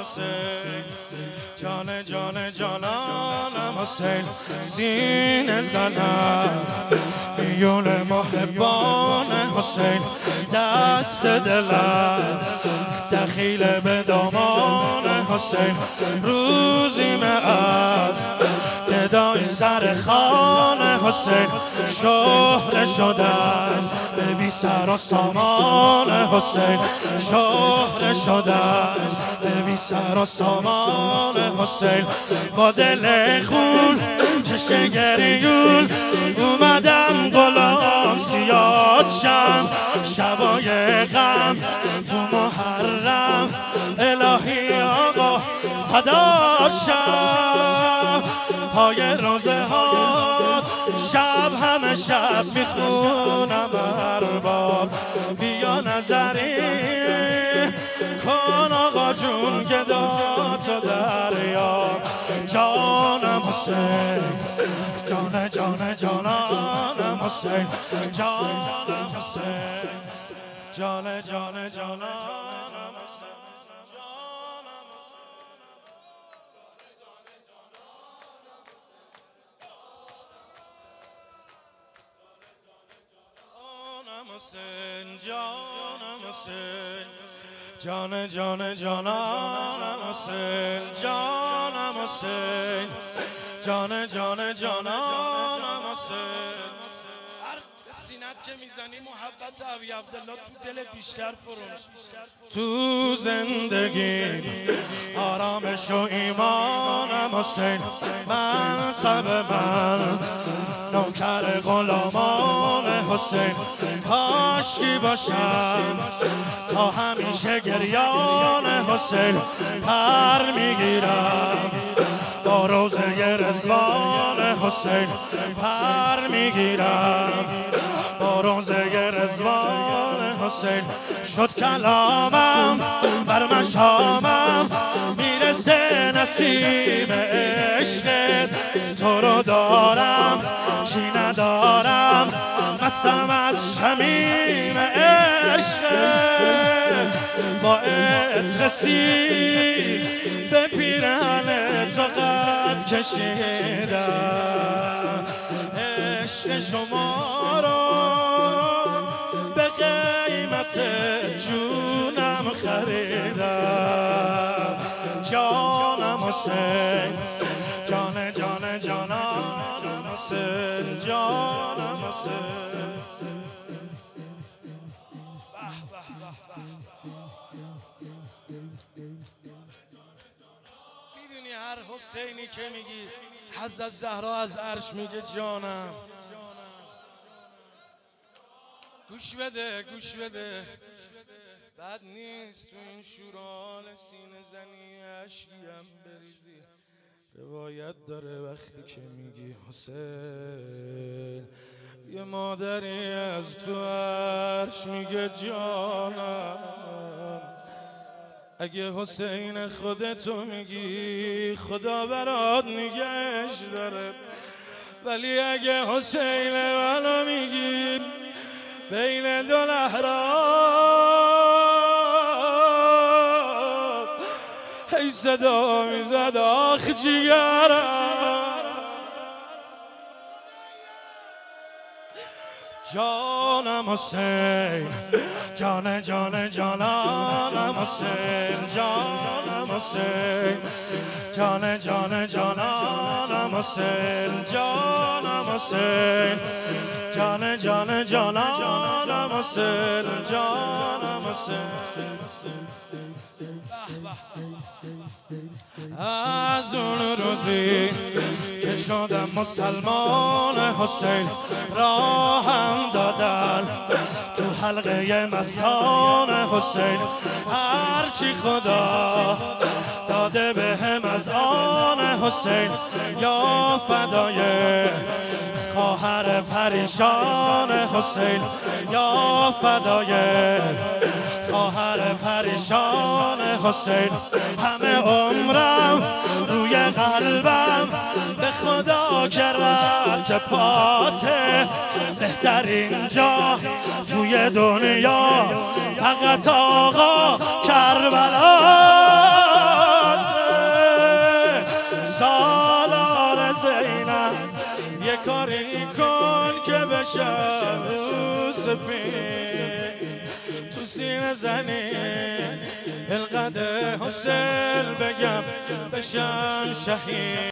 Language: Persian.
حسین، جان جان جانانم حسین، سینه زنم میون محبان حسین، دست دلم دخیل به دامان حسین، روزی از گدای سر خان حسین، شهره شدن به بی سر و سامان حسین، شهره شدن به بی سر و سامان حسین، با دل خون چشم گریول اومدم غلام زیاد شم، شبای غم تو محرم الهی آقا فدات شم، پای روزه ها شب همه شب میخونم ارباب، بیا نظری کن آقا جون گدا تو دریا، جانم حسین، جان جان جانانم حسین، جانم حسین، جان جان جانانم حسین. حسین جانم حسین، جان جان جانانم حسین، جانم حسین، جان جان جانانم حسین. هر سینت که میزنی محبت ابی عبدالله تو دل بیشتر فرو، تو زندگی آرامش و ایمانم حسین، منصب من نوکر غلامان حسین، کاشکی باشم تا همیشه گریان حسین، پر میگیرم با روزه رضوان حسین، پر میگیرم با روزه رضوان حسین، شد کلامم بر مشامم میرسه نسیم عشقت، تو رو دارم چی ندارم مستم از شمیم عشقت، با اترسی به پیرهن تو قد کشیدم، عشق شما رو به قیمت جونم خریدم، جانم حسین، جان جان جانانم حسین، جانم حسین. میدونی هر حسینی که میگی حضرت زهرا از عرش میگه جانم. گوش بده گوش بده، بد نیست تو این شورال سینه زنی اشکیم بریزی، روایت داره وقتی که میگی حسین، یه مادری از تو عرش میگه جانم، اگه حسین خودتو میگی خدا برات نگهش داره، ولی اگه حسین منو میگی بین دو لحراب هی صدا میزد آخ جیگرم، جانم حسین، جان جان جانانم حسین، جانم حسین، جان جان جانانم حسین، جانم حسین، جان جان جانانم حسین، جانم حسین. از اون روزی که شدم مسلمان حسین، راهم دادن تو حلقه مستان حسین، هرچی خدا داده به هم از آن حسین، یا فدای خواهر پریشان حسین، یا فدای خواهر پریشان حسین، همه عمرم روی قلبم به خدا که رد پاته، بهترین جا توی دنیا فقط آقا کربلا. کاری کن که بشم سپید تو سینه زنی القدر حسین بگم بشم شهید.